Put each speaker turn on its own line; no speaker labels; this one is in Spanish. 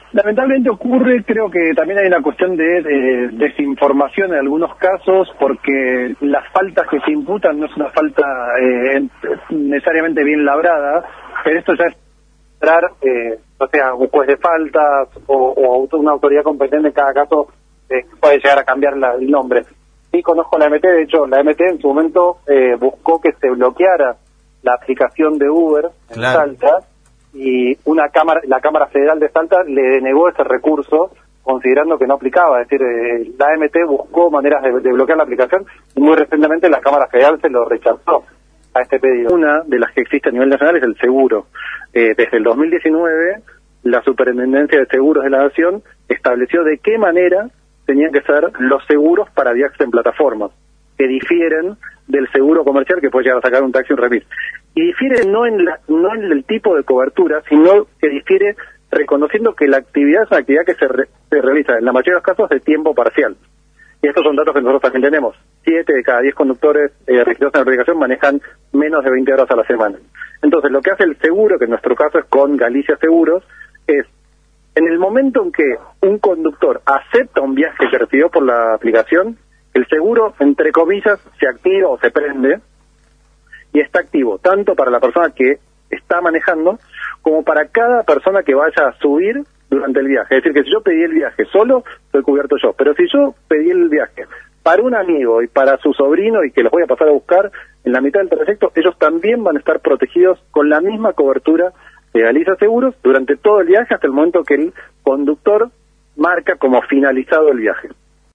Lamentablemente ocurre, creo que también hay una cuestión de desinformación en algunos casos, porque las faltas que se imputan no es una falta necesariamente bien labrada, pero esto ya es entrar, o sea, un juez de faltas o una autoridad competente en cada caso puede llegar a cambiar el nombre. Sí conozco la MT, de hecho la MT en su momento buscó que se bloqueara la aplicación de Uber en Salta, y la Cámara Federal de Salta le denegó ese recurso considerando que no aplicaba. Es decir, la AMT buscó maneras de bloquear la aplicación y muy recientemente la Cámara Federal se lo rechazó a este pedido. Una de las que existe a nivel nacional es el seguro. Desde el 2019 la Superintendencia de Seguros de la Nación estableció de qué manera tenían que ser los seguros para viajes en plataformas, que difieren del seguro comercial que puede llegar a sacar un taxi o un remis. Y difiere no en el tipo de cobertura, sino que difiere reconociendo que la actividad es una actividad que se realiza en la mayoría de los casos de tiempo parcial. Y estos son datos que nosotros también tenemos. 7 de cada 10 conductores registrados en la aplicación manejan menos de 20 horas a la semana. Entonces, lo que hace el seguro, que en nuestro caso es con Galicia Seguros, es en el momento en que un conductor acepta un viaje que recibió por la aplicación, el seguro, entre comillas, se activa o se prende, y está activo tanto para la persona que está manejando como para cada persona que vaya a subir durante el viaje. Es decir, que si yo pedí el viaje solo, estoy cubierto yo, pero si yo pedí el viaje para un amigo y para su sobrino y que los voy a pasar a buscar en la mitad del trayecto, ellos también van a estar protegidos con la misma cobertura de Galicia Seguros durante todo el viaje hasta el momento que el conductor marca como finalizado el viaje.